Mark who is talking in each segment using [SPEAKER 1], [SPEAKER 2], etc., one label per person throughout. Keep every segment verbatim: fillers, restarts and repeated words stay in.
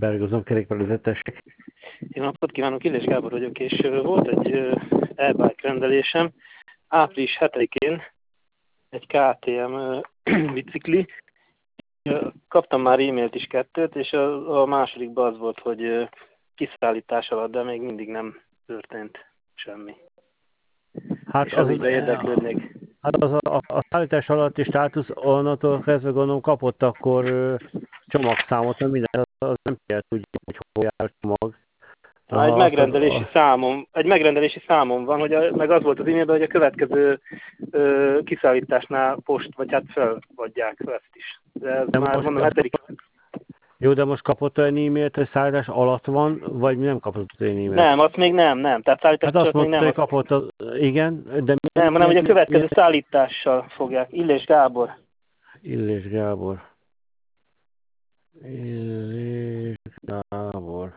[SPEAKER 1] Bergozom, kerékpárvezetőség.
[SPEAKER 2] Jó napot kívánok, Illés Gábor vagyok, és volt egy e-bike rendelésem április hetedikén, egy ká té em bicikli. Kaptam már e-mailt is kettőt, és a, a másodikban az volt, hogy kiszállítás alatt, de még mindig nem történt semmi.
[SPEAKER 1] Hát
[SPEAKER 2] és
[SPEAKER 1] az,
[SPEAKER 2] az ügybe érdeklődnék.
[SPEAKER 1] Hát az a, a, a szállítás alatti státusz onnantól kezdve gondolom kapott akkor ö, csomagszámot, mert minden az, az nem kell tudja, hogy hol jár a csomag.
[SPEAKER 2] Ha egy
[SPEAKER 1] Ha azt
[SPEAKER 2] megrendelési
[SPEAKER 1] a,
[SPEAKER 2] számom, egy megrendelési számom van, hogy a, meg az volt az e-mailben, hogy a következő ö, kiszállításnál post, vagy hát feladják ezt is. De ez
[SPEAKER 1] de
[SPEAKER 2] már
[SPEAKER 1] most,
[SPEAKER 2] mondom, hetedik.
[SPEAKER 1] jó, de most kapott olyan e-mailt, hogy szállítás alatt van, vagy nem kapott olyan e-mailt?
[SPEAKER 2] Nem, azt még nem, nem. Tehát szállítás
[SPEAKER 1] Hát azt
[SPEAKER 2] még
[SPEAKER 1] mondta,
[SPEAKER 2] nem.
[SPEAKER 1] hogy kapott, az, igen, de
[SPEAKER 2] Nem, hanem hogy a következő szállítással fogják. Illés Gábor.
[SPEAKER 1] Illés Gábor. Illés Gábor.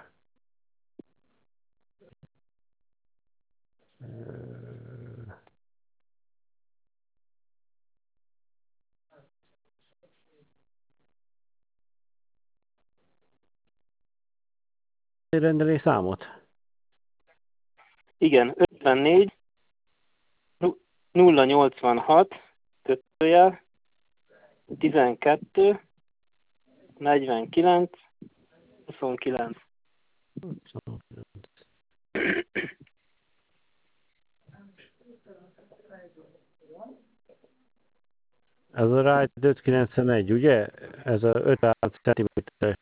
[SPEAKER 1] Rendelés számot?
[SPEAKER 2] Igen, ötvennégy nulla nyolcvanhat kötőjel tizenkettő negyvenkilenc huszonkilenc.
[SPEAKER 1] Ez a Ride ötszázkilencvenegy, ugye? Ez a ötven centiméteres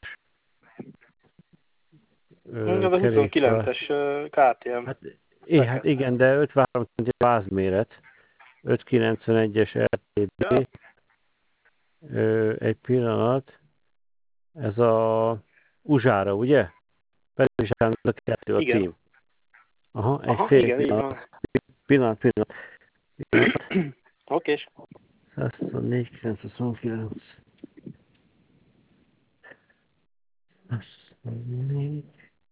[SPEAKER 2] Ez a huszonkilences ká té em.
[SPEAKER 1] Hát, é, hát igen, de ötvenhárom centi vázméret, ötszázkilencvenegyes er té bé, ö, egy pillanat, ez a Uzsára, ugye? Pedig a kettő a
[SPEAKER 2] Igen.
[SPEAKER 1] cím. Aha, egy
[SPEAKER 2] Aha,
[SPEAKER 1] fél
[SPEAKER 2] igen,
[SPEAKER 1] pillanat,
[SPEAKER 2] így van.
[SPEAKER 1] pillanat, pillanat.
[SPEAKER 2] Oké.
[SPEAKER 1] százhuszonnégy kilencszázhuszonkilenc. százhuszonnégy.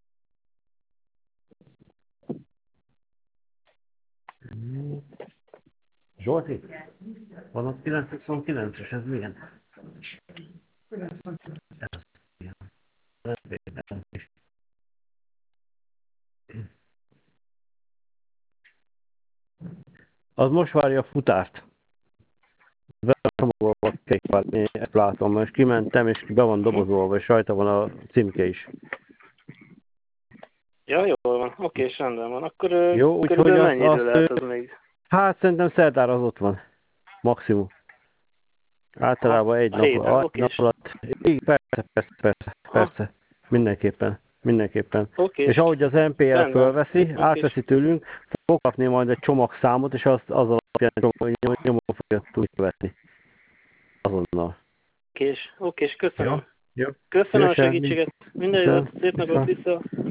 [SPEAKER 1] Zsolti? Van ott kilencszázhuszonkilences, ez milyen? Ez milyen? Az most várja a futárt. Vele csomagolva kerékpár, én ezt látom, és kimentem, és be van dobozolva, és rajta van a címke is.
[SPEAKER 2] Ja, jól van. Oké, és rendben van. Akkor
[SPEAKER 1] Jó, úgyhogy
[SPEAKER 2] körülbelül
[SPEAKER 1] azt,
[SPEAKER 2] mennyi idő
[SPEAKER 1] azt,
[SPEAKER 2] lehet az még?
[SPEAKER 1] hát szerintem szerdára az ott van. Maximum. Általában egy
[SPEAKER 2] A
[SPEAKER 1] nap,
[SPEAKER 2] héten,
[SPEAKER 1] egy
[SPEAKER 2] oké.
[SPEAKER 1] nap alatt. Igen, persze, persze, persze, persze. Mindenképpen. Mindenképpen.
[SPEAKER 2] Oké.
[SPEAKER 1] És ahogy az em pé er
[SPEAKER 2] Rendben.
[SPEAKER 1] fölveszi,
[SPEAKER 2] Okés.
[SPEAKER 1] átveszi tőlünk, fog kapni majd egy csomagszámot, és azt az alapján nyomon, nyomon fogja tudni követni. Azonnal.
[SPEAKER 2] Okés, okés, köszönöm.
[SPEAKER 1] Jó.
[SPEAKER 2] Köszönöm a
[SPEAKER 1] Szívesen.
[SPEAKER 2] segítséget. Minden
[SPEAKER 1] Köszönöm.
[SPEAKER 2] jót, szép napot vissza.